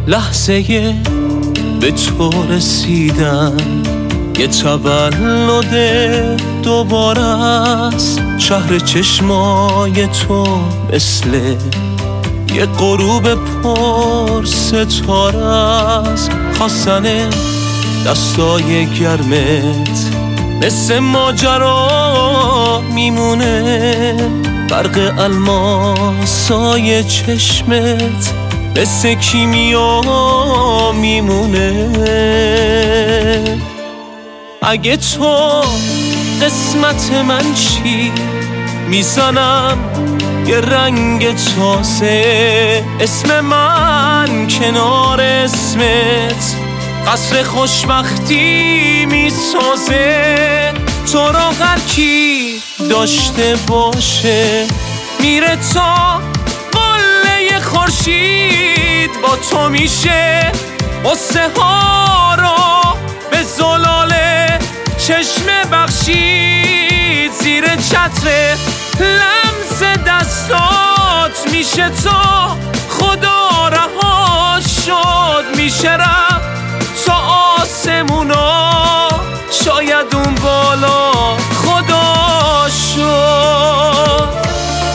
لحظه به تو رسیدن، یه تولد دوباره است. شهر چشمای تو مثل یه غروب پر ستاره است. خواستن دستای گرمت مثل ماجرا میمونه، برق الماسای چشمت مثل کیمیا میمونه. اگه تو قسمت من چی، میزنم یه رنگ تازه، اسم من کنار اسمت قصر خوشبختی میسازه. تو را هر کی داشته باشه میره تا قله خورشید، با تو میشه قصه ها رو به زلال چشم بخشید. زیر چتر لمس دستات میشه تو خدا رها شد، میشه رفت تا آسمونا، شاید اون بالا خدا شد.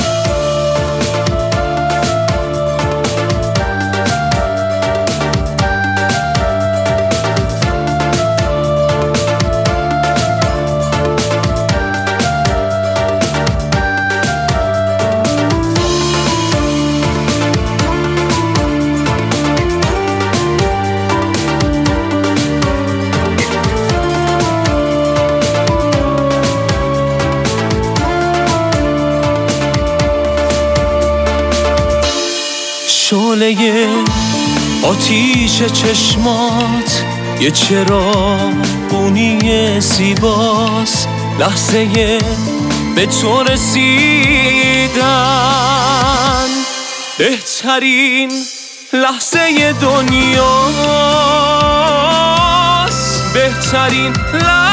شعله آتیش چشمات یه چراغونی زیباست، لحظه به تو رسیدن بهترین لحظه دنیاست، بهترین لحظه